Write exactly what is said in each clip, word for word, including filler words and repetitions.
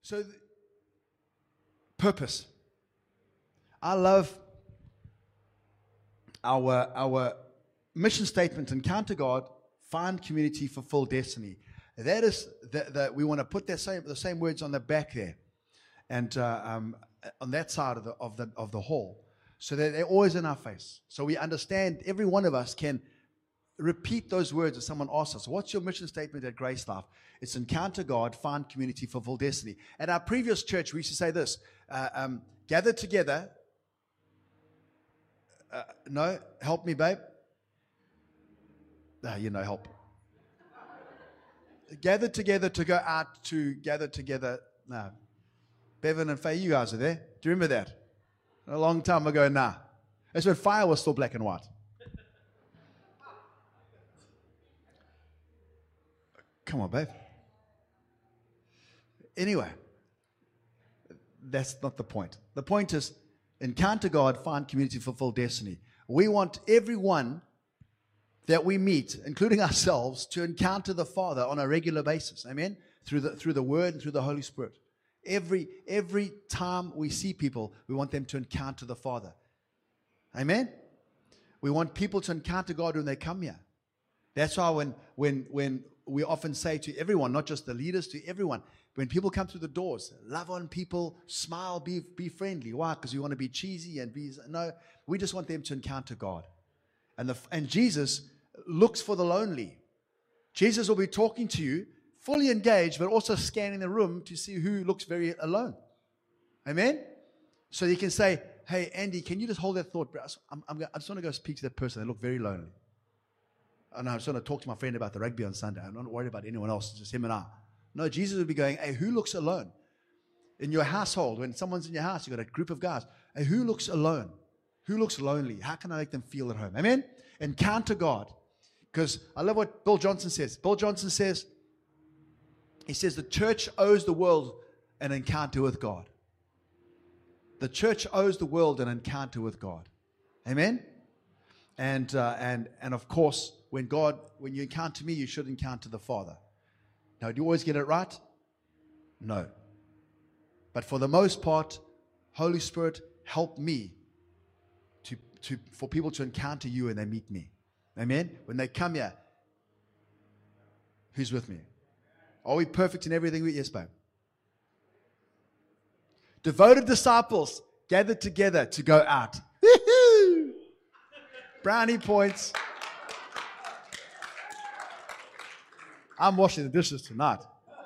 So, th- purpose. I love our, our mission statement, encounter God, find community, fulfill destiny. That is, that the, we want to put that same, the same words on the back there. And uh, um, on that side of the, of, the, of the hall. So that they're always in our face. So we understand, every one of us can repeat those words if someone asks us, what's your mission statement at Grace Life? It's encounter God, find community, fulfill destiny. At our previous church, we used to say this, uh, um, gather together. Uh, no, help me, babe. Ah, you know, help. Gather together to go out to gather together. No. Bevan and Faye, you guys are there. Do you remember that? A long time ago, nah. That's when fire was still black and white. Come on, babe. Anyway, that's not the point. The point is, encounter God, find community, fulfill destiny. We want everyone that we meet, including ourselves, to encounter the Father on a regular basis. Amen? Through the, through the Word and through the Holy Spirit. Every, every time we see people, we want them to encounter the Father. Amen? We want people to encounter God when they come here. That's why when, when, when we often say to everyone, not just the leaders, to everyone, when people come through the doors, love on people, smile, be, be friendly. Why? Because we want to be cheesy and be, no, we just want them to encounter God. And, the, and Jesus looks for the lonely. Jesus will be talking to you, fully engaged, but also scanning the room to see who looks very alone. Amen? So you can say, hey, Andy, can you just hold that thought? I'm, I'm, I just want to go speak to that person. They look very lonely. And I just want to talk to my friend about the rugby on Sunday. I'm not worried about anyone else. It's just him and I. No, Jesus would be going, hey, who looks alone? In your household, when someone's in your house, you've got a group of guys. Hey, who looks alone? Who looks lonely? How can I make them feel at home? Amen? Encounter God. Because I love what Bill Johnson says. Bill Johnson says, he says the church owes the world an encounter with God. The church owes the world an encounter with God. Amen? And, uh, and, and of course, when God, when you encounter me, you should encounter the Father. Now, do you always get it right? No. But for the most part, Holy Spirit, help me to, to, for people to encounter you when they meet me. Amen? When they come here, who's with me? Are we perfect in everything? We, yes, babe. Devoted disciples gathered together to go out. Woo-hoo! Brownie points. I'm washing the dishes tonight.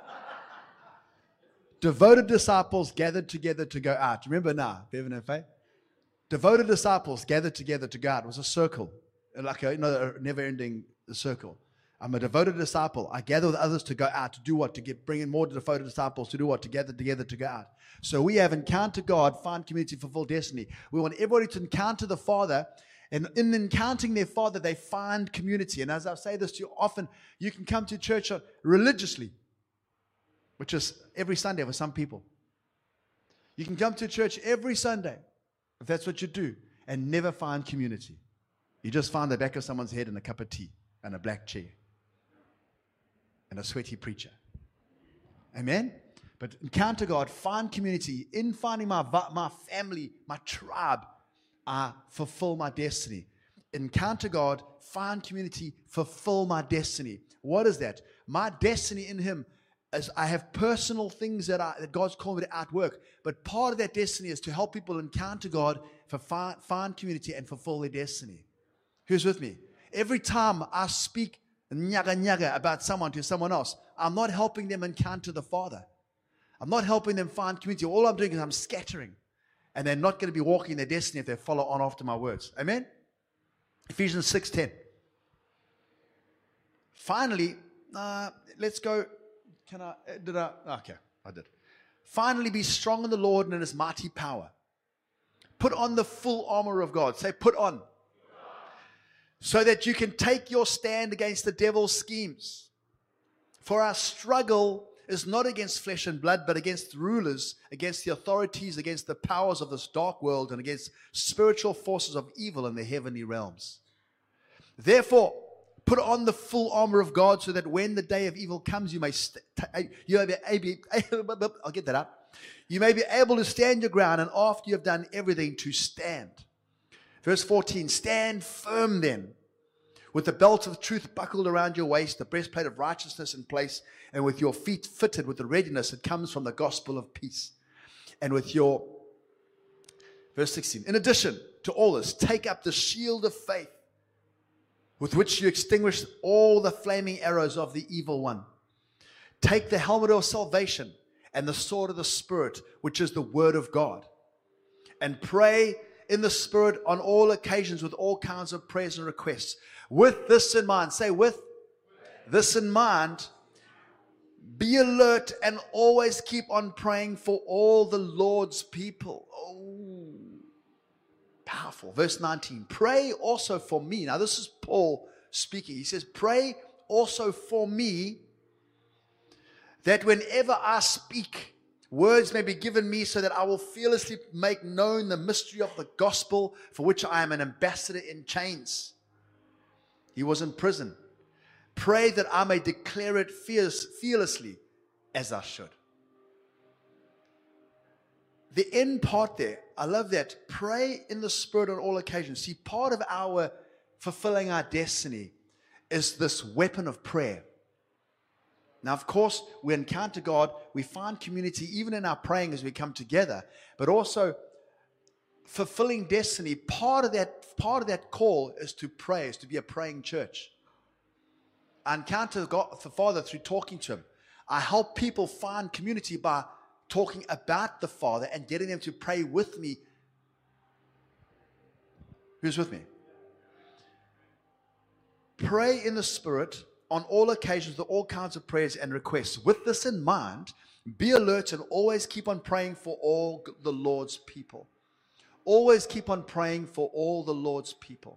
Devoted disciples gathered together to go out. Remember now, Bevan and Faye? Devoted disciples gathered together to go out. It was a circle, like a, you know, a never-ending circle. I'm a devoted disciple. I gather with others to go out. To do what? To get bring in more devoted disciples. To do what? To gather together to go out. So we have encounter God, find community, fulfill destiny. We want everybody to encounter the Father. And in encountering their Father, they find community. And as I say this to you often, you can come to church religiously, which is every Sunday for some people. You can come to church every Sunday, if that's what you do, and never find community. You just find the back of someone's head and a cup of tea and a black chair and a sweaty preacher. Amen? But encounter God, find community. In finding my, my family, my tribe, I fulfill my destiny. Encounter God, find community, fulfill my destiny. What is that? My destiny in Him is I have personal things that, I, that God's called me to outwork. But part of that destiny is to help people encounter God, for find, find community, and fulfill their destiny. Who's with me? Every time I speak nyaga nyaga about someone to someone else, I'm not helping them encounter the Father. I'm not helping them find community. All I'm doing is I'm scattering. And they're not going to be walking in their destiny if they follow on after my words. Amen? Ephesians six ten. Finally, uh, let's go. Can I? Did I? Okay, I did. Finally, be strong in the Lord and in His mighty power. Put on the full armor of God. Say, put on. So that you can take your stand against the devil's schemes. For our struggle is not against flesh and blood, but against the rulers, against the authorities, against the powers of this dark world, and against spiritual forces of evil in the heavenly realms. Therefore, Put on the full armor of God so that when the day of evil comes, you may st- you may be able, I'll get that up. You may be able to stand your ground, and after you have done everything, to stand. Verse fourteen, stand firm then, with the belt of truth buckled around your waist, the breastplate of righteousness in place, and with your feet fitted with the readiness that comes from the gospel of peace. And with your, verse sixteen, in addition to all this, take up the shield of faith, with which you extinguish all the flaming arrows of the evil one. Take the helmet of salvation and the sword of the Spirit, which is the word of God. And pray in the Spirit on all occasions with all kinds of prayers and requests. With this in mind, say with this in mind, be alert and always keep on praying for all the Lord's people. Oh, powerful. Verse nineteen, pray also for me. Now this is Paul speaking. He says, pray also for me, that whenever I speak, words may be given me so that I will fearlessly make known the mystery of the gospel, for which I am an ambassador in chains. He was in prison. Pray that I may declare it fierce, fearlessly as I should. The end part there, I love that. Pray in the Spirit on all occasions. See, part of our fulfilling our destiny is this weapon of prayer. Now, of course, we encounter God. We find community even in our praying as we come together. But also, fulfilling destiny, part of that, part of that call is to pray, is to be a praying church. I encounter God, the Father, through talking to Him. I help people find community by talking about the Father and getting them to pray with me. Who's with me? Pray in the Spirit on all occasions with all kinds of prayers and requests. With this in mind, be alert and always keep on praying for all the Lord's people. Always keep on praying for all the Lord's people.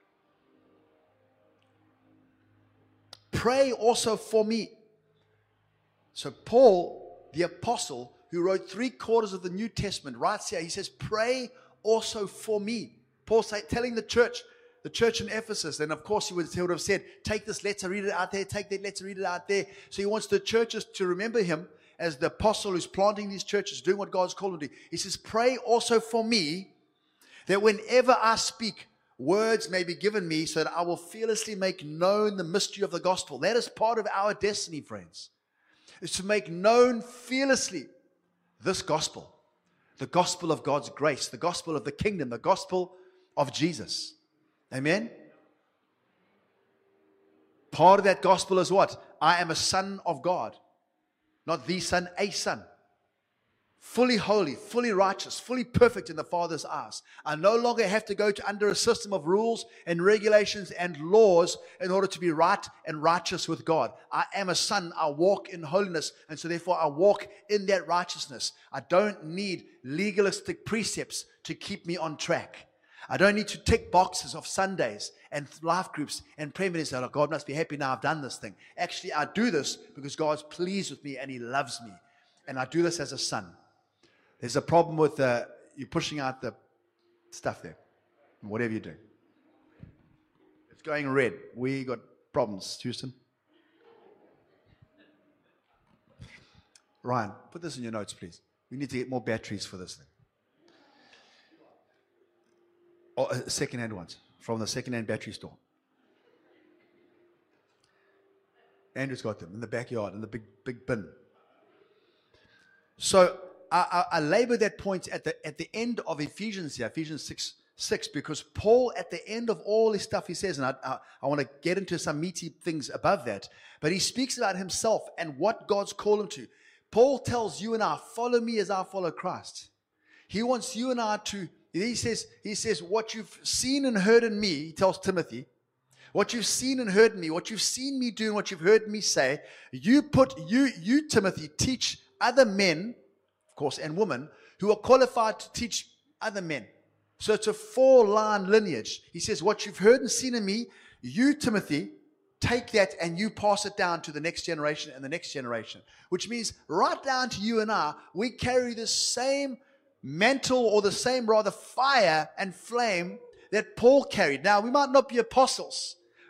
Pray also for me. So Paul, the apostle, who wrote three quarters of the New Testament, writes here, he says, pray also for me. Paul say, telling the church, the church in Ephesus, and of course he would, he would have said, take this letter, read it out there, take that letter, read it out there. So he wants the churches to remember him as the apostle who's planting these churches, doing what God's called him to do. He says, pray also for me, that whenever I speak, words may be given me so that I will fearlessly make known the mystery of the gospel. That is part of our destiny, friends, is to make known fearlessly this gospel, the gospel of God's grace, the gospel of the kingdom, the gospel of Jesus. Amen? Part of that gospel is what? I am a son of God. Not the son, a son. Fully holy, fully righteous, fully perfect in the Father's eyes. I no longer have to go to under a system of rules and regulations and laws in order to be right and righteous with God. I am a son. I walk in holiness, and so therefore I walk in that righteousness. I don't need legalistic precepts to keep me on track. I don't need to tick boxes of Sundays and life groups and prayer meetings that, oh, God must be happy now I've done this thing. Actually, I do this because God's pleased with me and He loves me. And I do this as a son. There's a problem with uh, you pushing out the stuff there, whatever you do. It's going red. We got problems, Houston. Ryan, put this in your notes, please. We need to get more batteries for this thing. Oh, uh, second-hand ones from the second-hand battery store. Andrew's got them in the backyard, in the big big bin. So I, I, I labor that point at the at the end of Ephesians here, Ephesians six six, because Paul at the end of all his stuff he says, and I, I, I want to get into some meaty things above that, but he speaks about himself and what God's called him to. Paul tells you and I, follow me as I follow Christ. He wants you and I to. He says, he says, what you've seen and heard in me, he tells Timothy, what you've seen and heard in me, what you've seen me do and what you've heard me say, you put, you, you, Timothy, teach other men, of course, and women, who are qualified to teach other men. So it's a four-line lineage. He says, what you've heard and seen in me, you, Timothy, take that and you pass it down to the next generation and the next generation. Which means right down to you and I, we carry the same mantle, or the same rather fire and flame that Paul carried. Now, we might not be apostles.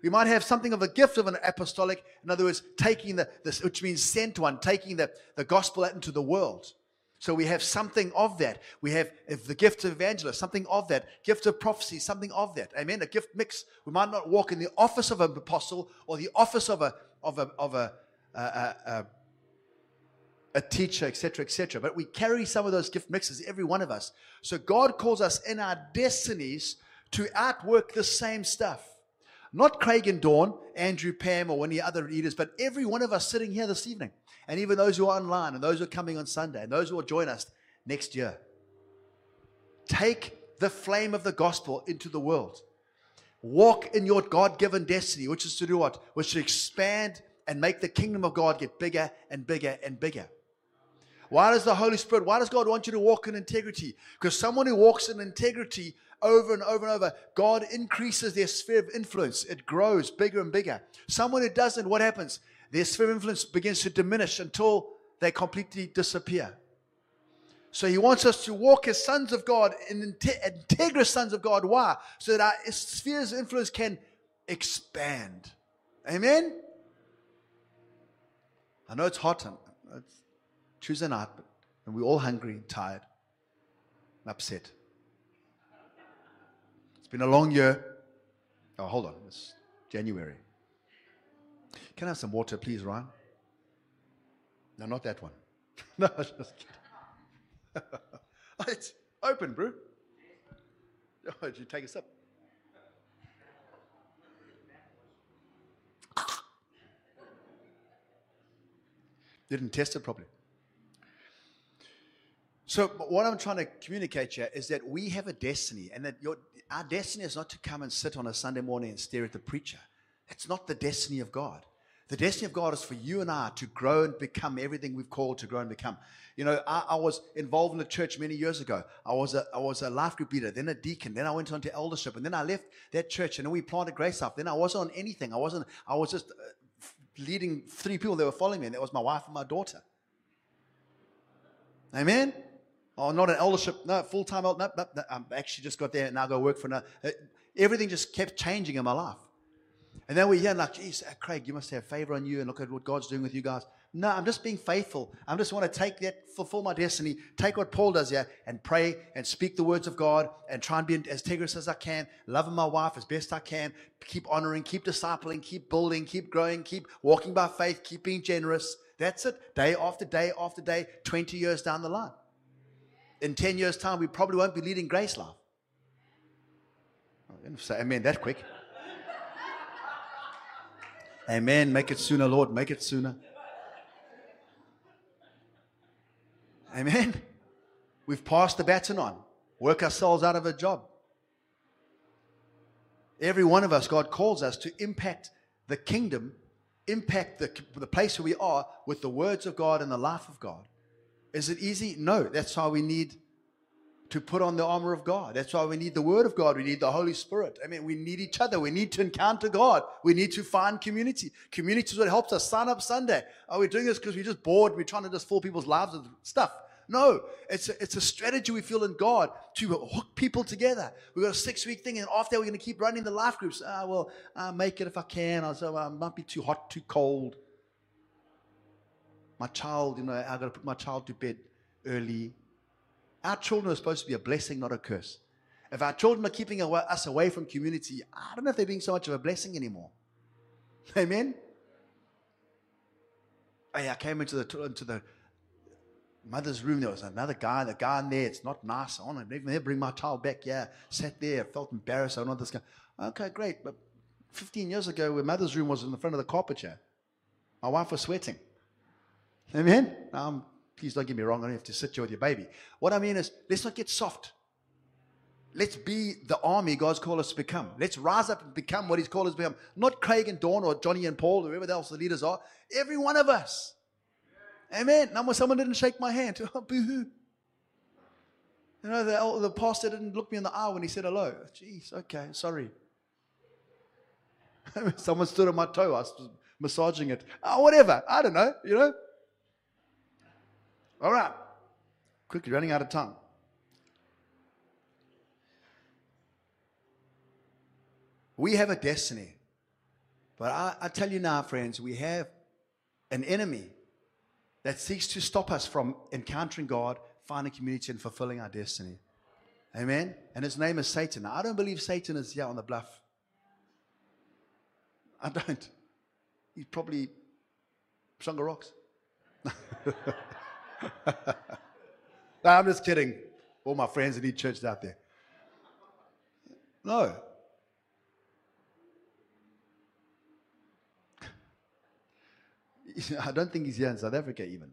We might have something of a gift of an apostolic. In other words, taking the, this, which means sent one, taking the, the gospel out into the world. So we have something of that. We have if the gift of evangelist, something of that. Gift of prophecy, something of that. Amen. A gift mix. We might not walk in the office of an apostle or the office of a of a of a a, a, a, a teacher, et cetera, et cetera. But we carry some of those gift mixes, every one of us. So God calls us in our destinies to outwork the same stuff. Not Craig and Dawn, Andrew, Pam, or any other leaders, but every one of us sitting here this evening. And even those who are online, and those who are coming on Sunday, and those who will join us next year. Take the flame of the gospel into the world. Walk in your God-given destiny, which is to do what? Which is to expand and make the kingdom of God get bigger and bigger and bigger. Why does the Holy Spirit, why does God want you to walk in integrity? Because someone who walks in integrity over and over and over, God increases their sphere of influence. It grows bigger and bigger. Someone who doesn't, what happens? Their sphere of influence begins to diminish until they completely disappear. So he wants us to walk as sons of God, in integrous sons of God. Why? So that our spheres of influence can expand. Amen? I know it's hot. It's Tuesday night, and we're all hungry and tired and upset. It's been a long year. Oh, hold on. It's January. Can I have some water, please, Ryan? No, not that one. No, I was just kidding. It's open, bro. Oh, did you take a sip? Didn't test it properly. So what I'm trying to communicate here is that we have a destiny, and that your, our destiny is not to come and sit on a Sunday morning and stare at the preacher. It's not the destiny of God. The destiny of God is for you and I to grow and become everything we've called to grow and become. You know, I, I was involved in the church many years ago. I was a I was a life group leader, then a deacon, then I went on to eldership, and then I left that church, and then we planted Grace Life. Then I wasn't on anything. I wasn't. I was just uh, leading three people that were following me, and that was my wife and my daughter. Amen. Oh, not an eldership. No, full time elder. No, no, no, I actually just got there, and now I go work for another. Uh, everything just kept changing in my life. And then we're here and like, geez, Craig, you must have favor on you, and look at what God's doing with you guys. No, I'm just being faithful. I just want to take that, fulfill my destiny, take what Paul does here, and pray and speak the words of God and try and be as integrous as I can, loving my wife as best I can, keep honoring, keep discipling, keep building, keep growing, keep walking by faith, keep being generous. That's it. Day after day after day, twenty years down the line. In ten years' time, we probably won't be leading Grace Life. I didn't say amen that quick. Amen. Make it sooner, Lord. Make it sooner. Amen. We've passed the baton on. Work ourselves out of a job. Every one of us, God calls us to impact the kingdom, impact the, the place where we are with the words of God and the life of God. Is it easy? No. That's why we need to put on the armor of God. That's why we need the Word of God. We need the Holy Spirit. I mean, we need each other. We need to encounter God. We need to find community. Community is what helps us. Sign up Sunday. Are we doing this because we're just bored? We're trying to just fill people's lives with stuff. No, it's a, it's a strategy we feel in God to hook people together. We've got a six-week thing, and after that, we're going to keep running the life groups. Ah, well, I'll make it if I can. I say, well, it might be too hot, too cold. My child, you know, I've got to put my child to bed early. Our children are supposed to be a blessing, not a curse. If our children are keeping us away from community, I don't know if they're being so much of a blessing anymore. Amen? Hey, I came into the into the mother's room. There was another guy. The guy in there, it's not nice. I want to even bring my child back. Yeah, sat there, felt embarrassed. I don't know this guy. Okay, great. But fifteen years ago, where mother's room was in the front of the carpet chair, my wife was sweating. Amen? Um, please don't get me wrong. I don't have to sit here with your baby. What I mean is, let's not get soft. Let's be the army God's called us to become. Let's rise up and become what He's called us to become. Not Craig and Dawn or Johnny and Paul, or whoever else the leaders are. Every one of us. Amen. Now, someone didn't shake my hand. Oh, boo-hoo. You know, the, the pastor didn't look me in the eye when he said hello. Jeez, okay, sorry. Someone stood on my toe. I was massaging it. Oh, whatever. I don't know, you know. All right. Quickly, running out of time. We have a destiny. But I, I tell you now, friends, we have an enemy that seeks to stop us from encountering God, finding community, and fulfilling our destiny. Amen? And his name is Satan. Now, I don't believe Satan is here on the bluff. I don't. He's probably Shonga Rocks. No, I'm just kidding. All my friends that need church out there. No. I don't think he's here in South Africa even.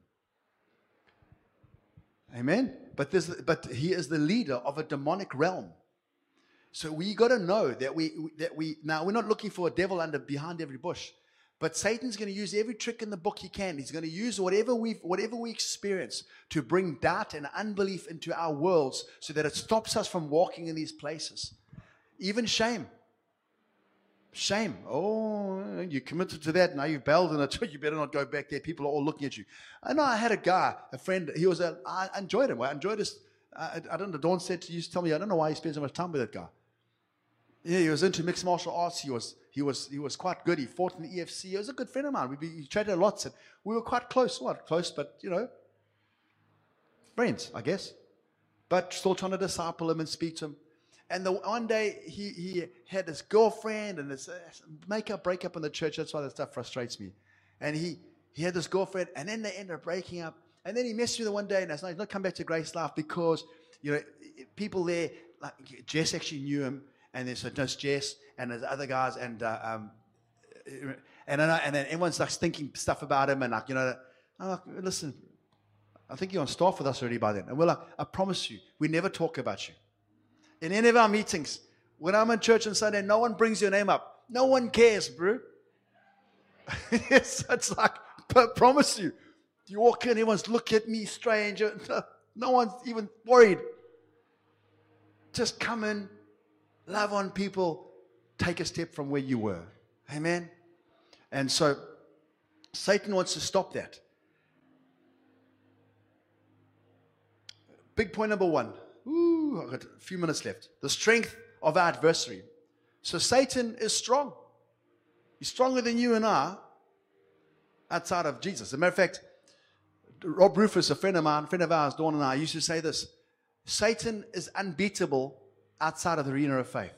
Amen? But, this, but he is the leader of a demonic realm. So we got to know that we, that we, now we're not looking for a devil under behind every bush. But Satan's going to use every trick in the book he can. He's going to use whatever we whatever we experience to bring doubt and unbelief into our worlds so that it stops us from walking in these places. Even shame. Shame. Oh, you committed to that. Now you've bailed in it. You better not go back there. People are all looking at you. I know I had a guy, a friend. He was a, I enjoyed him. I enjoyed his, I, I don't know, Dawn said to you, tell me, I don't know why he spent so much time with that guy. Yeah, he was into mixed martial arts. He was he was he was quite good. He fought in the E F C. He was a good friend of mine. We we traded lots, and we were quite close. Not close, but you know, friends, I guess. But still trying to disciple him and speak to him. And the one day he he had this girlfriend, and this uh, make-up, break-up in the church. That's why that stuff frustrates me. And he he had this girlfriend, and then they ended up breaking up. And then he messed with her one day, and I said, "He's not come back to Grace Life because you know people there, like Jess actually knew him." And there's so there's Jess, and there's other guys, and uh, um, and then, and then everyone's like thinking stuff about him, and like you know, I'm like, listen, I think you're on staff with us already by then, and we're like, I promise you, we never talk about you in any of our meetings. When I'm in church on Sunday, no one brings your name up, no one cares, bro. It's, it's like, I promise you, you walk in, everyone's look at me strange, no one's even worried. Just come in. Love on people, take a step from where you were. Amen? And so, Satan wants to stop that. Big point number one. Ooh, I've got a few minutes left. The strength of our adversary. So, Satan is strong. He's stronger than you and I outside of Jesus. As a matter of fact, Rob Rufus, a friend of mine, friend of ours, Dawn and I, used to say this. Satan is unbeatable outside of the arena of faith.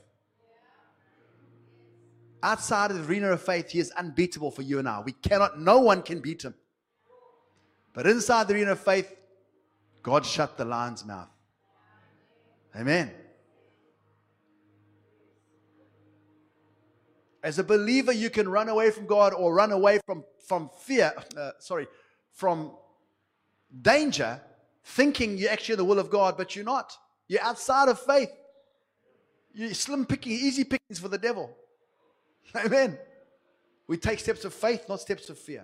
Outside of the arena of faith, he is unbeatable for you and I. We cannot, no one can beat him. But inside the arena of faith, God shut the lion's mouth. Amen. As a believer, you can run away from God or run away from, from fear, uh, sorry, from danger, thinking you're actually in the will of God, but you're not. You're outside of faith. You're slim picking, easy pickings for the devil. Amen. We take steps of faith, not steps of fear.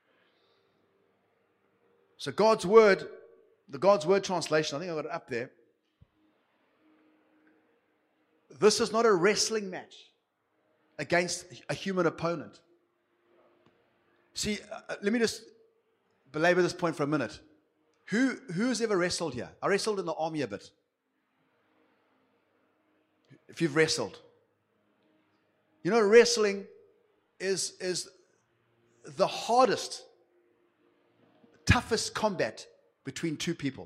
So God's word, the God's word translation, I think I got it up there. This is not a wrestling match against a human opponent. See, uh, let me just belabor this point for a minute. Who who's ever wrestled here? I wrestled in the army a bit. If you've wrestled. You know, wrestling is, is the hardest, toughest combat between two people.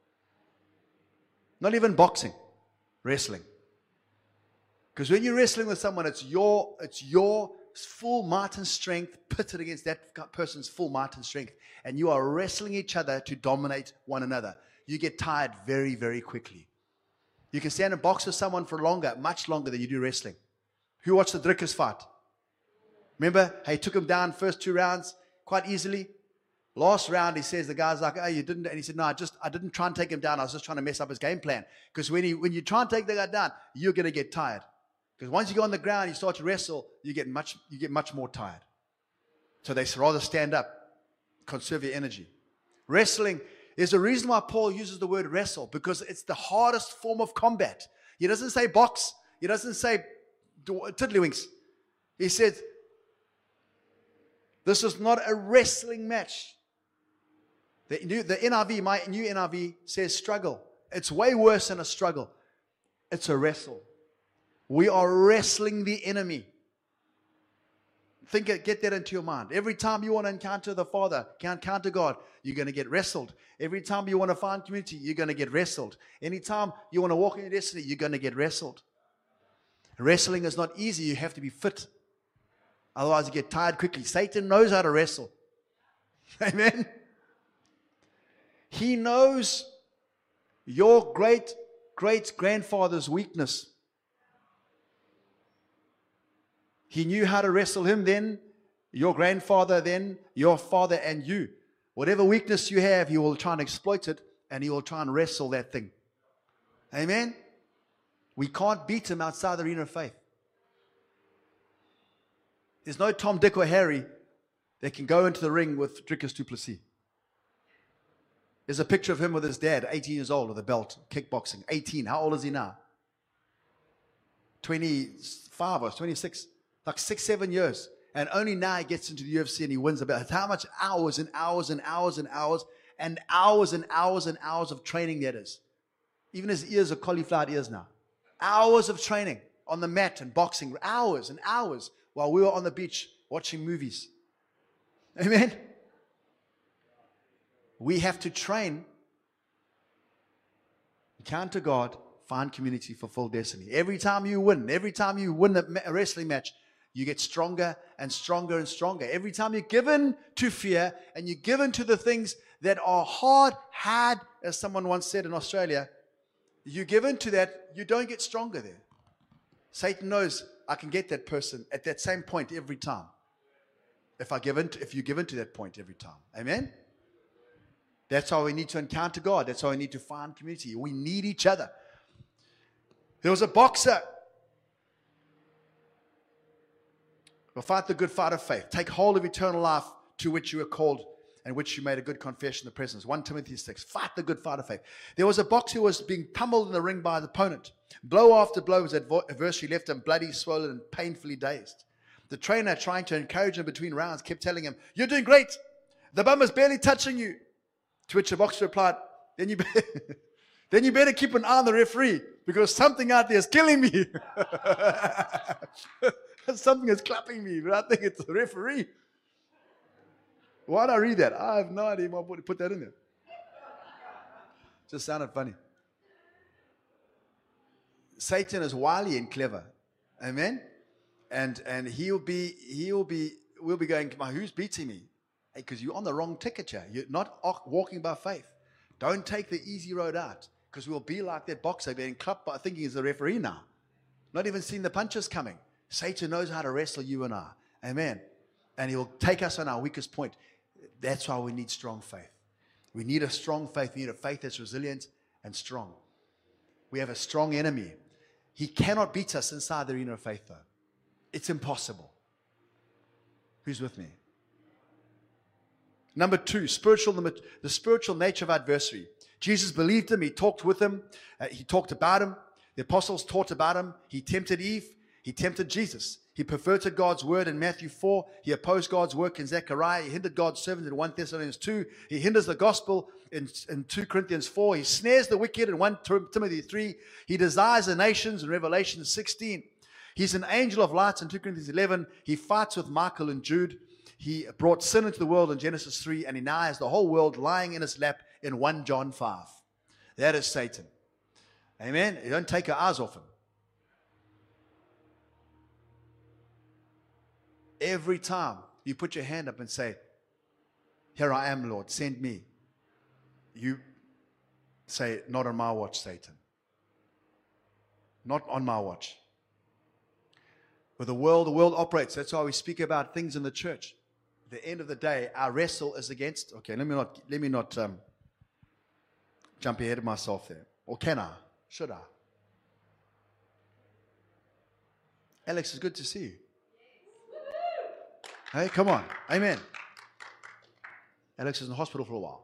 Not even boxing, wrestling. Because when you're wrestling with someone, it's your, it's your full might and strength pitted against that person's full might and strength. And you are wrestling each other to dominate one another. You get tired very, very quickly. You can stand and box with someone for longer, much longer than you do wrestling. Who watched the Drickers fight? Remember, he took him down first two rounds quite easily. Last round, he says, the guy's like, oh, you didn't. And he said, no, I just, I didn't try and take him down. I was just trying to mess up his game plan. Because when, he, when you try and take the guy down, you're going to get tired. Because once you go on the ground, you start to wrestle, you get much, you get much more tired. So they rather stand up, conserve your energy. Wrestling. There's a reason why Paul uses the word wrestle, because it's the hardest form of combat. He doesn't say box. He doesn't say tiddlywinks. He said, this is not a wrestling match. The, new, the N I V, my new N I V, says struggle. It's way worse than a struggle. It's a wrestle. We are wrestling the enemy. Think it, get that into your mind. Every time you want to encounter the Father, encounter God, you're going to get wrestled. Every time you want to find community, you're going to get wrestled. Anytime you want to walk in your destiny, you're going to get wrestled. Wrestling is not easy. You have to be fit. Otherwise, you get tired quickly. Satan knows how to wrestle. Amen. He knows your great, great grandfather's weakness. He knew how to wrestle him then, your grandfather then, your father and you. Whatever weakness you have, he will try and exploit it, and he will try and wrestle that thing. Amen? We can't beat him outside the arena of faith. There's no Tom, Dick, or Harry that can go into the ring with Dricus du Plessis. There's a picture of him with his dad, eighteen years old, with a belt, kickboxing. eighteen. How old is he now? twenty-five or twenty-six. Like six, seven years. And only now he gets into the U F C and he wins a belt. How much hours and hours and hours and hours and hours and hours and hours of training that is. Even his ears are cauliflower ears now. Hours of training on the mat and boxing. Hours and hours while we were on the beach watching movies. Amen? We have to train, encounter God, find community, fulfill destiny. Every time you win, every time you win a wrestling match, you get stronger and stronger and stronger. Every time you're given to fear and you're given to the things that are hard, hard, as someone once said in Australia, you give in to that, you don't get stronger there. Satan knows I can get that person at that same point every time. If I give in to, if you give in to that point every time. Amen? That's how we need to encounter God. That's how we need to find community. We need each other. There was a boxer. Well, fight the good fight of faith. Take hold of eternal life to which you are called and which you made a good confession in the presence. First Timothy six. Fight the good fight of faith. There was a boxer who was being pummeled in the ring by the opponent. Blow after blow, his adversary left him bloody, swollen, and painfully dazed. The trainer, trying to encourage him between rounds, kept telling him, "You're doing great. The bum is barely touching you." To which the boxer replied, then you, better, then you better keep an eye on the referee because something out there is killing me. Something is clapping me, but I think it's the referee. Why did I read that? I have no idea why I put that in there. Just sounded funny. Satan is wily and clever. Amen? And and he'll be, he'll be, we'll be going, who's beating me? Hey, because you're on the wrong ticket here. You're not walking by faith. Don't take the easy road out, because we'll be like that boxer being clapped by thinking he's the referee now. Not even seeing the punches coming. Satan knows how to wrestle you and I. Amen. And he'll take us on our weakest point. That's why we need strong faith. We need a strong faith. We need a faith that's resilient and strong. We have a strong enemy. He cannot beat us inside the arena of faith, though. It's impossible. Who's with me? Number two, spiritual, the spiritual nature of adversary. Jesus believed him. He talked with him. Uh, he talked about him. The apostles taught about him. He tempted Eve. He tempted Jesus. He perverted God's word in Matthew four. He opposed God's work in Zechariah. He hindered God's servant in First Thessalonians two. He hinders the gospel in, in Second Corinthians four. He snares the wicked in First Timothy three. He desires the nations in Revelation sixteen. He's an angel of light in Second Corinthians eleven. He fights with Michael and Jude. He brought sin into the world in Genesis three, and he now has the whole world lying in his lap in First John five. That is Satan. Amen? You don't take your eyes off him. Every time you put your hand up and say, "Here I am, Lord, send me," you say, "Not on my watch, Satan. Not on my watch." With the world, the world operates. That's why we speak about things in the church. At the end of the day, our wrestle is against. Okay, let me not let me not um, jump ahead of myself there. Or can I? Should I? Alex, it's good to see you. Hey, come on. Amen. Alex is in the hospital for a while.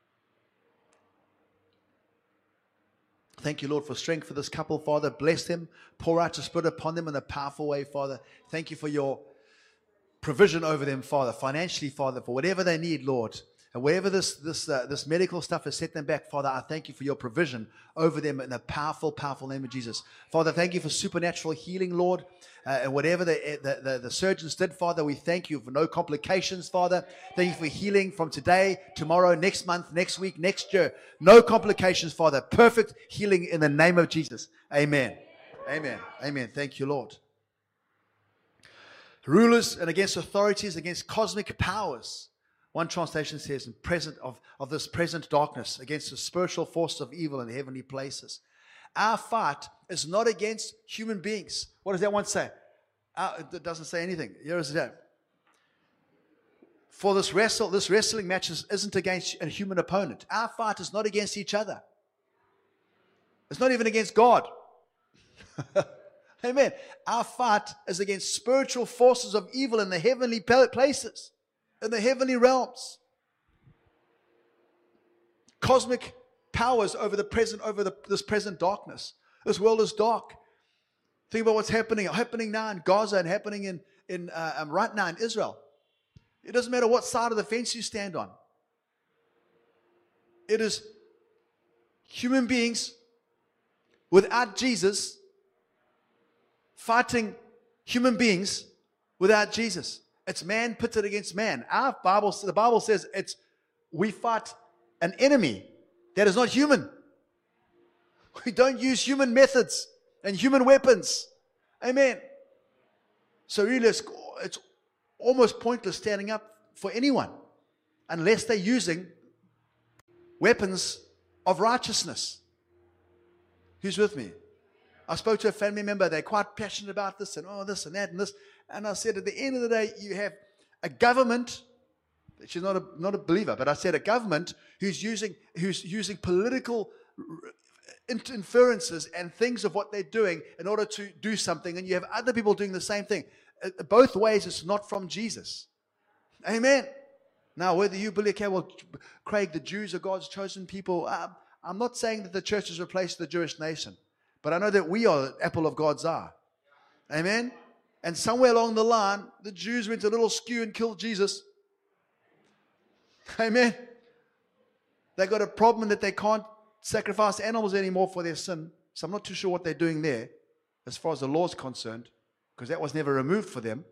Thank you, Lord, for strength for this couple, Father. Bless them. Pour out your Spirit upon them in a powerful way, Father. Thank you for your provision over them, Father. Financially, Father, for whatever they need, Lord. And wherever this this uh, this medical stuff has set them back, Father, I thank you for your provision over them in the powerful, powerful name of Jesus. Father, thank you for supernatural healing, Lord. Uh, and whatever the, the, the, the surgeons did, Father, we thank you for no complications, Father. Thank you for healing from today, tomorrow, next month, next week, next year. No complications, Father. Perfect healing in the name of Jesus. Amen. Amen. Amen. Thank you, Lord. Rulers and against authorities, against cosmic powers. One translation says, in present of, of this present darkness, against the spiritual forces of evil in heavenly places. Our fight is not against human beings. What does that one say? Uh, it doesn't say anything. Here is that. For this wrestle, this wrestling match is, isn't against a human opponent. Our fight is not against each other. It's not even against God. Amen. Our fight is against spiritual forces of evil in the heavenly places, in the heavenly realms. Cosmic powers over the present, over the, this present darkness. This world is dark. Think about what's happening, happening now in Gaza and happening in, in uh, um, right now in Israel. It doesn't matter what side of the fence you stand on. It is human beings without Jesus fighting human beings without Jesus. It's man pitted against man. Our Bible, the Bible says it's we fight an enemy that is not human. We don't use human methods and human weapons. Amen. So really, it's, it's almost pointless standing up for anyone unless they're using weapons of righteousness. Who's with me? I spoke to a family member. They're quite passionate about this and oh, this and that and this. And I said, at the end of the day, you have a government. She's not a not a believer, but I said a government who's using who's using political inferences and things of what they're doing in order to do something, and you have other people doing the same thing. Both ways, it's not from Jesus. Amen. Now, whether you believe, okay, well, Craig, the Jews are God's chosen people. Um, I'm not saying that the church has replaced the Jewish nation, but I know that we are the apple of God's eye. Amen. And somewhere along the line, the Jews went a little skew and killed Jesus. Amen. They got a problem that they can't sacrifice animals anymore for their sin. So I'm not too sure what they're doing there as far as the law is concerned, because that was never removed for them.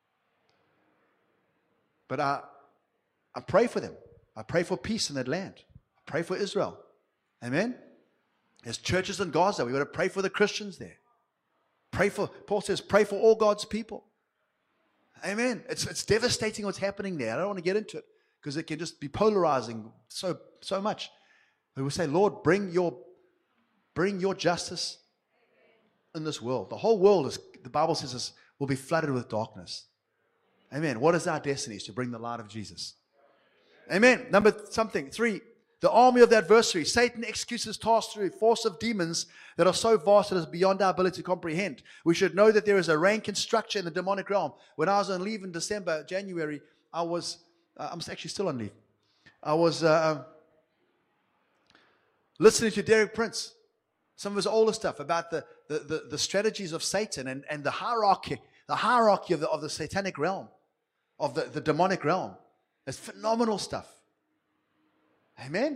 But I, I pray for them. I pray for peace in that land. I pray for Israel. Amen. There's churches in Gaza. We've got to pray for the Christians there. Pray for, Paul says, pray for all God's people. Amen. It's, it's devastating what's happening there. I don't want to get into it because it can just be polarizing so, so much. But we say, Lord, bring your, bring your justice in this world. The whole world, is, the Bible says, is, will be flooded with darkness. Amen. What is our destiny? Is to bring the light of Jesus. Amen. Number something. Three, the army of the adversary. Satan executes his task through a force of demons that are so vast that it is beyond our ability to comprehend. We should know that there is a rank and structure in the demonic realm. When I was on leave in December, January, I was, uh, I'm actually still on leave. I was uh, listening to Derek Prince, some of his older stuff about the, the, the, the strategies of Satan and, and the hierarchy, the hierarchy of the, of the satanic realm, of the, the demonic realm. It's phenomenal stuff. Amen?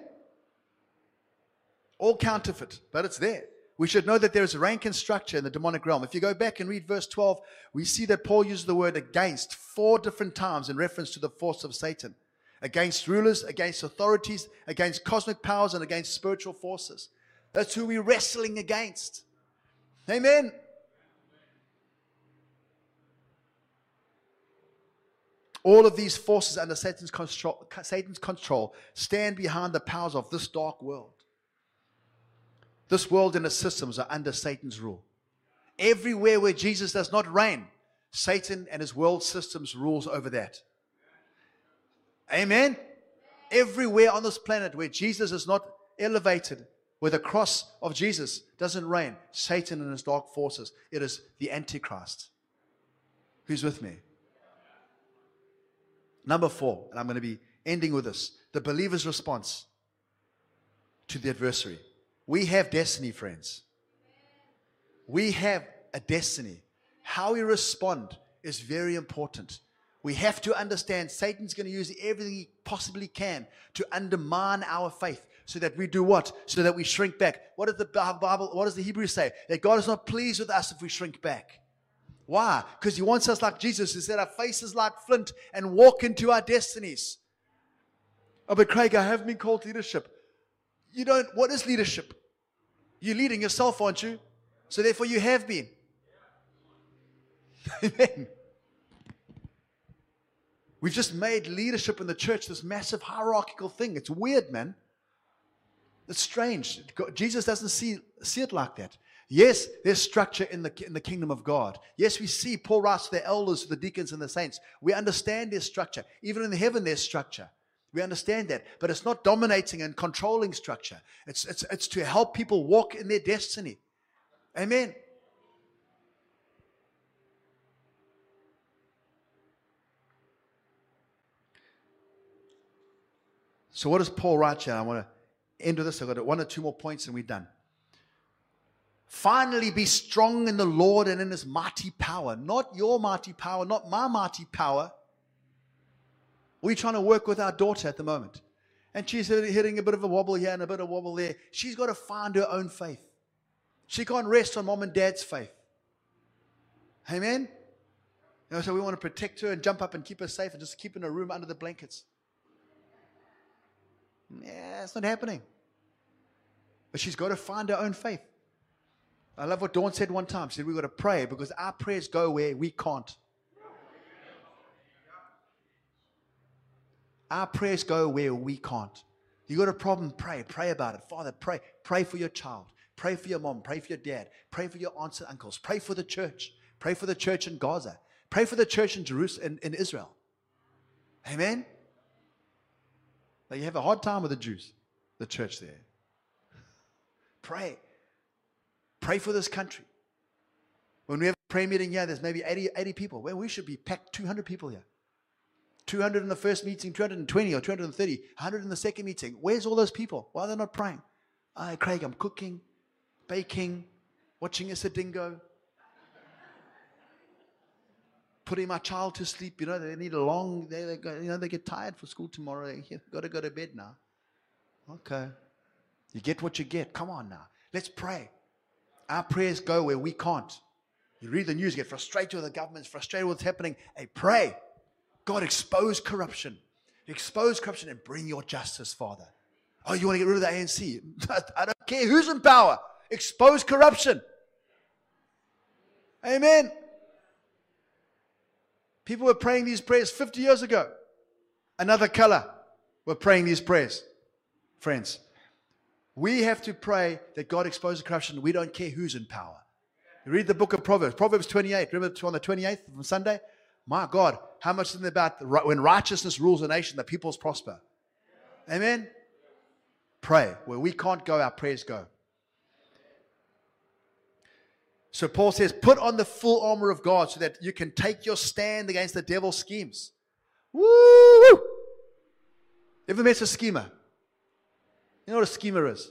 All counterfeit, but it's there. We should know that there is rank and structure in the demonic realm. If you go back and read verse twelve, we see that Paul uses the word against four different times in reference to the force of Satan. Against rulers, against authorities, against cosmic powers, and against spiritual forces. That's who we're wrestling against. Amen? All of these forces under Satan's control, Satan's control stand behind the powers of this dark world. This world and its systems are under Satan's rule. Everywhere where Jesus does not reign, Satan and his world systems rules over that. Amen? Everywhere on this planet where Jesus is not elevated, where the cross of Jesus doesn't reign, Satan and his dark forces, it is the Antichrist. Who's with me? Number four, and I'm going to be ending with this, the believer's response to the adversary. We have destiny, friends. We have a destiny. How we respond is very important. We have to understand Satan's going to use everything he possibly can to undermine our faith so that we do what? So that we shrink back. What does the Bible, what does the Hebrews say? That God is not pleased with us if we shrink back. Why? Because he wants us like Jesus, who said our faces like flint and walk into our destinies. Oh, but Craig, I haven't been called to leadership. You don't, what is leadership? You're leading yourself, aren't you? So therefore you have been. Amen. We've just made leadership in the church this massive hierarchical thing. It's weird, man. It's strange. Jesus doesn't see, see it like that. Yes, there's structure in the, in the kingdom of God. Yes, we see Paul writes to the elders, to the deacons, and the saints. We understand there's structure. Even in heaven, there's structure. We understand that. But it's not dominating and controlling structure. It's, it's, it's to help people walk in their destiny. Amen. So what does Paul write here? I want to end with this. I've got one or two more points and we're done. Finally, be strong in the Lord and in his mighty power. Not your mighty power, not my mighty power. We're trying to work with our daughter at the moment. And she's hitting a bit of a wobble here and a bit of a wobble there. She's got to find her own faith. She can't rest on mom and dad's faith. Amen? You know, so we want to protect her and jump up and keep her safe and just keep her in a room under the blankets. Yeah, it's not happening. But she's got to find her own faith. I love what Dawn said one time. She said, we've got to pray because our prayers go where we can't. Our prayers go where we can't. You got a problem, pray. Pray about it. Father, pray. Pray for your child. Pray for your mom. Pray for your dad. Pray for your aunts and uncles. Pray for the church. Pray for the church in Gaza. Pray for the church in Jerusalem, in, in Israel. Amen? Now, you have a hard time with the Jews, the church there. Pray. Pray for this country. When we have a prayer meeting here, there's maybe eighty, eighty people. Well, we should be packed two hundred people here. two hundred in the first meeting, two hundred twenty or two hundred thirty, one hundred in the second meeting. Where's all those people? Why are they not praying? Ah, Craig, I'm cooking, baking, watching a dingo, putting my child to sleep. You know, they need a long, they, they go, you know, they get tired for school tomorrow. They've got to go to bed now. Okay. You get what you get. Come on now. Let's pray. Our prayers go where we can't. You read the news, you get frustrated with the government, frustrated with what's happening. Hey, pray. God, expose corruption. Expose corruption and bring your justice, Father. Oh, you want to get rid of the A N C? I don't care who's in power. Expose corruption. Amen. People were praying these prayers fifty years ago. Another color were praying these prayers. Friends, we have to pray that God exposes corruption. We don't care who's in power. You read the book of Proverbs. Proverbs twenty-eight. Remember on the twenty-eighth on Sunday? My God, how much is it about when righteousness rules a nation, the peoples prosper? Amen? Pray. Where we can't go, our prayers go. So Paul says, put on the full armor of God so that you can take your stand against the devil's schemes. Woo! Ever met a schemer? You know what a schemer is? Do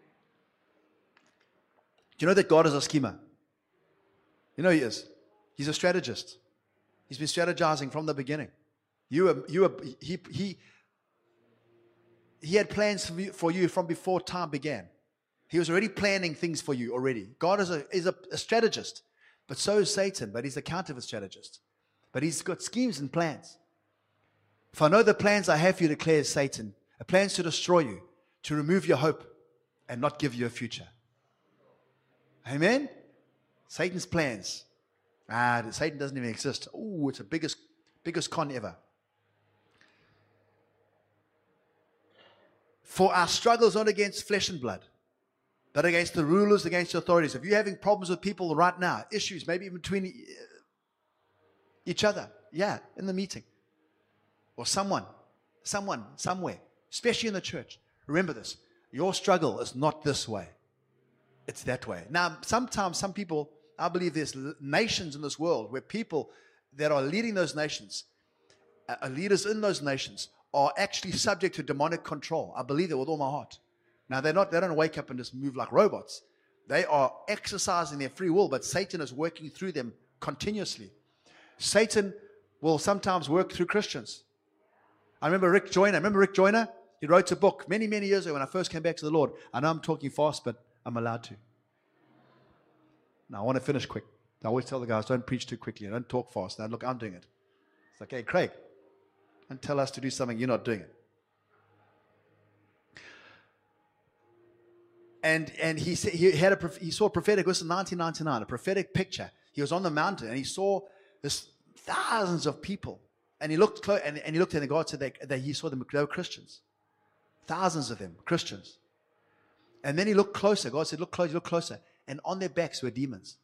you know that God is a schemer? You know he is. He's a strategist. He's been strategizing from the beginning. You were, you were, he, he, he had plans for you, for you from before time began. He was already planning things for you already. God is a, is a, a strategist, but so is Satan, but he's a counterfeit strategist. But he's got schemes and plans. If I know the plans I have for you, declares Satan, a plans to destroy you, to remove your hope, and not give you a future. Amen? Satan's plans. Ah, Satan doesn't even exist. Oh, it's the biggest, biggest con ever. For our struggle is not against flesh and blood, but against the rulers, against the authorities. If you're having problems with people right now, issues, maybe between each other, yeah, in the meeting, or someone, someone, somewhere, especially in the church, remember this. Your struggle is not this way. It's that way. Now, sometimes some people, I believe there's nations in this world where people that are leading those nations, uh, leaders in those nations, are actually subject to demonic control. I believe that with all my heart. Now, they're not, they don't wake up and just move like robots. They are exercising their free will, but Satan is working through them continuously. Satan will sometimes work through Christians. I remember Rick Joyner. Remember Rick Joyner? He wrote a book many, many years ago when I first came back to the Lord. I know I'm talking fast, but I'm allowed to. Now, I want to finish quick. I always tell the guys, don't preach too quickly. Don't talk fast. Now, look, I'm doing it. It's like, hey, Craig, don't tell us to do something you're not doing it. And and he said he had a he saw a prophetic. This was nineteen ninety-nine, a prophetic picture. He was on the mountain and he saw this thousands of people. And he looked close, and, and he looked at, and God said that, that he saw them, they were Christians. Thousands of them, Christians. And then he looked closer. God said, look closer, look closer. And on their backs were demons.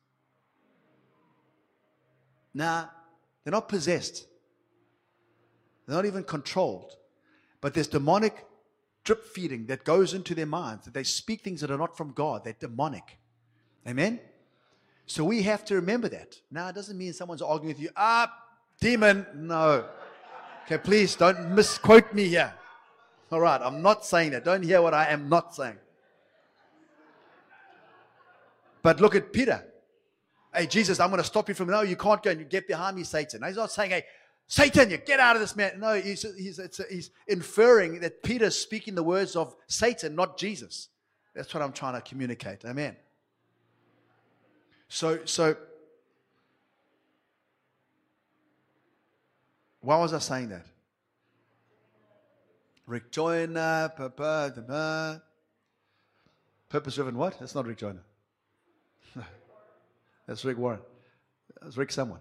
Now, they're not possessed. They're not even controlled. But there's demonic drip feeding that goes into their minds. That they speak things that are not from God. They're demonic. Amen? So we have to remember that. Now, it doesn't mean someone's arguing with you. Ah, demon. No. Okay, please don't misquote me here. All right, I'm not saying that. Don't hear what I am not saying. But look at Peter. Hey, Jesus, I'm going to stop you from, no, you can't go, and you get behind me, Satan. He's not saying, hey, Satan, you get out of this man. No, he's, he's, it's, he's inferring that Peter's speaking the words of Satan, not Jesus. That's what I'm trying to communicate. Amen. So, so, why was I saying that? Rick Joyner, purpose-driven what? That's not Rick Joyner. That's Rick Warren. That's Rick someone.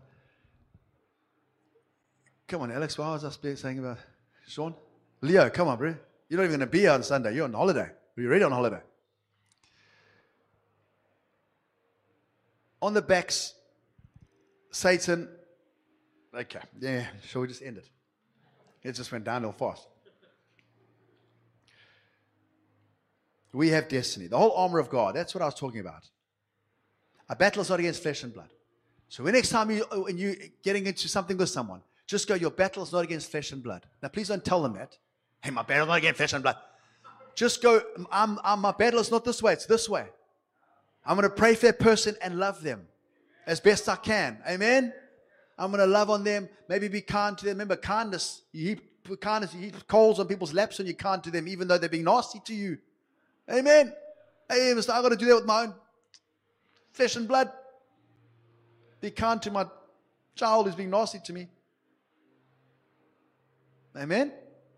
Come on, Alex, what was I saying about Sean? Leo, come on, bro. You're not even going to be here on Sunday. You're on holiday. Are you ready on holiday? On the backs, Satan. Okay, yeah, shall we just end it? It just went downhill fast. We have destiny. The whole armor of God. That's what I was talking about. Our battle is not against flesh and blood. So when next time you, when you're getting into something with someone, just go, your battle is not against flesh and blood. Now, please don't tell them that. Hey, my battle is not against flesh and blood. Just go, I'm, I'm, my battle is not this way, it's this way. I'm going to pray for that person and love them as best I can. Amen? I'm going to love on them, maybe be kind to them. Remember, kindness, you heap, kindness, you heap coals on people's laps and you're kind to them, even though they're being nasty to you. Amen? Hey, I've got to do that with my own flesh and blood. Be kind to my child who's being nasty to me. Amen?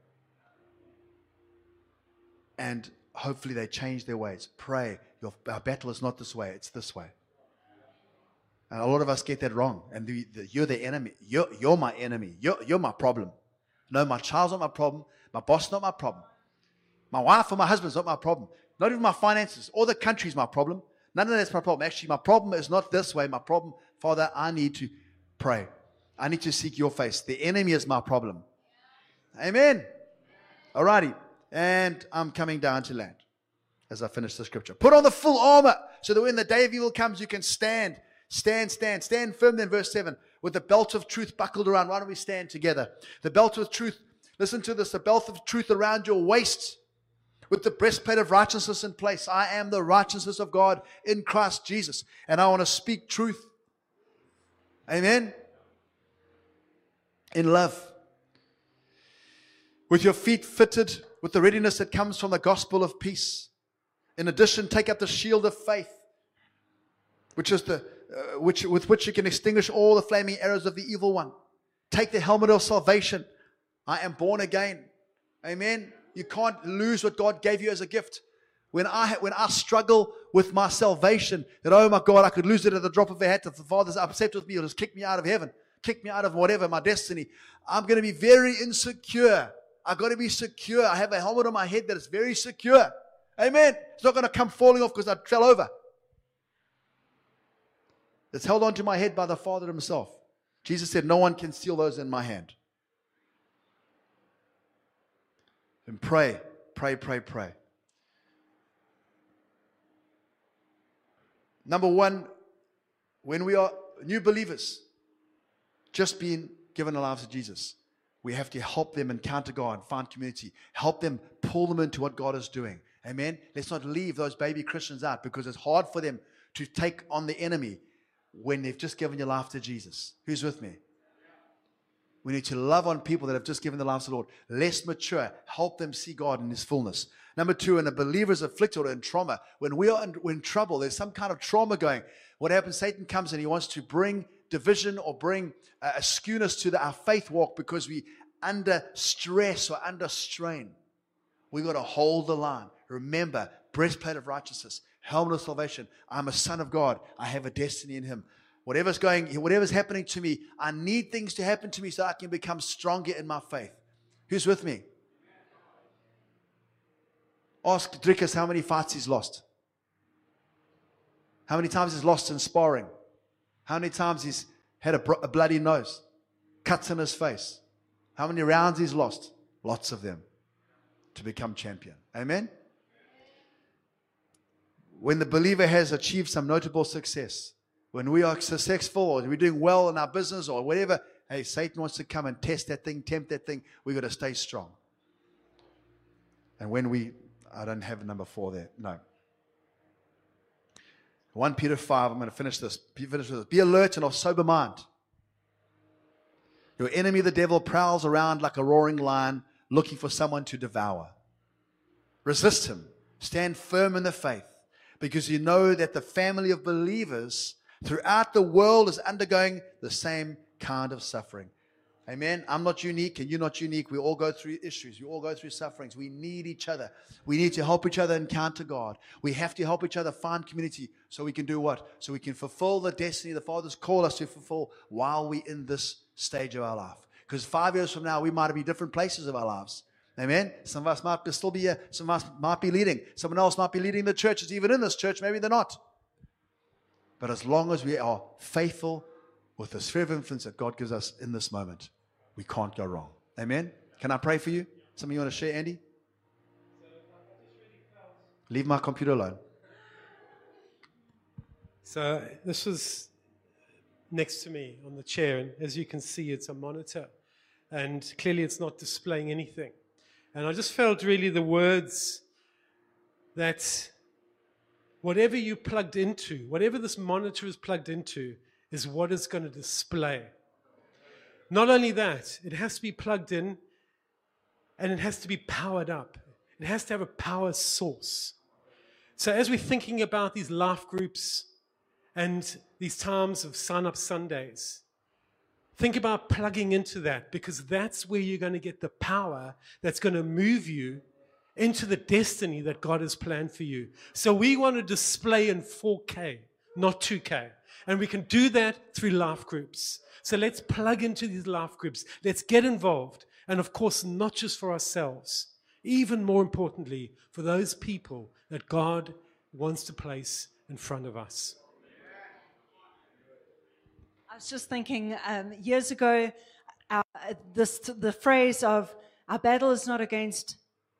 And hopefully they change their ways. Pray. Your, our battle is not this way, it's this way. And a lot of us get that wrong. And the, the, you're the enemy. You're, you're my enemy. You're, you're my problem. No, my child's not my problem. My boss is not my problem. My wife or my husband's not my problem. Not even my finances. Or the country's my problem. None of that's my problem. Actually, my problem is not this way. My problem, Father, I need to pray. I need to seek your face. The enemy is my problem. Amen. Alrighty. And I'm coming down to land as I finish the scripture. Put on the full armor so that when the day of evil comes, you can stand. Stand, stand, stand firm then, verse seven, with the belt of truth buckled around. Why don't we stand together? The belt of truth, listen to this, the belt of truth around your waist, with the breastplate of righteousness in place. I am the righteousness of God in Christ Jesus. And I want to speak truth. Amen. In love. With your feet fitted with the readiness that comes from the gospel of peace. In addition, take up the shield of faith, which is the uh, which with which you can extinguish all the flaming arrows of the evil one. Take the helmet of salvation. I am born again. Amen. You can't lose what God gave you as a gift. When I when I struggle with my salvation, that, oh my God, I could lose it at the drop of a hat. If the Father's upset with me, he'll just kick me out of heaven, kick me out of whatever, my destiny. I'm going to be very insecure. I've got to be secure. I have a helmet on my head that is very secure. Amen. It's not going to come falling off because I fell over. It's held onto my head by the Father himself. Jesus said, no one can steal those in my hand. And pray, pray, pray, pray. Number one, when we are new believers, just being given our lives to Jesus, we have to help them encounter God, find community, help them, pull them into what God is doing. Amen? Let's not leave those baby Christians out because it's hard for them to take on the enemy when they've just given your life to Jesus. Who's with me? We need to love on people that have just given their lives to the Lord. Less mature, help them see God in His fullness. Number two, when a believer is afflicted or in trauma, when we are in, we're in trouble, there's some kind of trauma going. What happens? Satan comes and he wants to bring division or bring uh, a skewness to the, our faith walk because we under stress or under strain. We got to hold the line. Remember, breastplate of righteousness, helmet of salvation. I'm a son of God. I have a destiny in Him. Whatever's going, whatever's happening to me, I need things to happen to me so I can become stronger in my faith. Who's with me? Ask Drickus how many fights he's lost. How many times he's lost in sparring. How many times he's had a, bro- a bloody nose, cuts in his face. How many rounds he's lost? Lots of them to become champion. Amen? When the believer has achieved some notable success, when we are successful or we're doing well in our business or whatever, hey, Satan wants to come and test that thing, tempt that thing. We've got to stay strong. And when we, I don't have number four there. No. First Peter five, I'm going to finish this. Finish this. Be alert and of sober mind. Your enemy, the devil, prowls around like a roaring lion looking for someone to devour. Resist him. Stand firm in the faith because you know that the family of believers throughout the world is undergoing the same kind of suffering. Amen. I'm not unique and you're not unique. We all go through issues. We all go through sufferings. We need each other. We need to help each other encounter God. We have to help each other find community so we can do what? So we can fulfill the destiny the Father's called us to fulfill while we're in this stage of our life. Because five years from now, we might be different places of our lives. Amen. Some of us might still be here. Some of us might be leading. Someone else might be leading the churches, even in this church. Maybe they're not. But as long as we are faithful with the sphere of influence that God gives us in this moment, we can't go wrong. Amen? Can I pray for you? Something you want to share, Andy? Leave my computer alone. So this was next to me on the chair, and as you can see, it's a monitor. And clearly it's not displaying anything. And I just felt really the words that whatever you plugged into, whatever this monitor is plugged into, is what it's going to display. Not only that, it has to be plugged in and it has to be powered up. It has to have a power source. So as we're thinking about these life groups and these times of sign-up Sundays, think about plugging into that because that's where you're going to get the power that's going to move you into the destiny that God has planned for you. So we want to display in four K, not two K. And we can do that through life groups. So let's plug into these life groups. Let's get involved. And of course, not just for ourselves, even more importantly, for those people that God wants to place in front of us. I was just thinking, um, years ago, our, this, the phrase of our battle is not against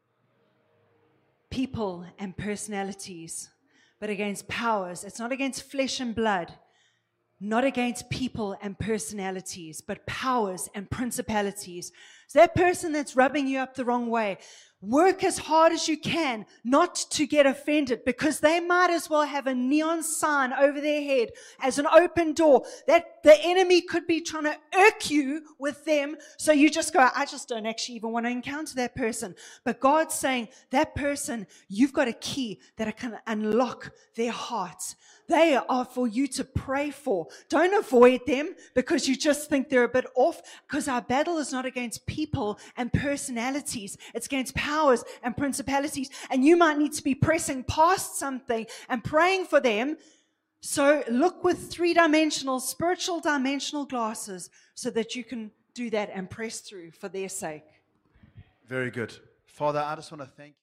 people and personalities, but against powers. It's not against flesh and blood, not against people and personalities, but powers and principalities. So that person that's rubbing you up the wrong way, work as hard as you can not to get offended because they might as well have a neon sign over their head as an open door that the enemy could be trying to irk you with them. So you just go, I just don't actually even want to encounter that person. But God's saying that person, you've got a key that can unlock their hearts. They are for you to pray for. Don't avoid them because you just think they're a bit off, because our battle is not against people and personalities. It's against powers and principalities. And you might need to be pressing past something and praying for them. So look with three-dimensional, spiritual dimensional glasses so that you can do that and press through for their sake. Very good. Father, I just want to thank you.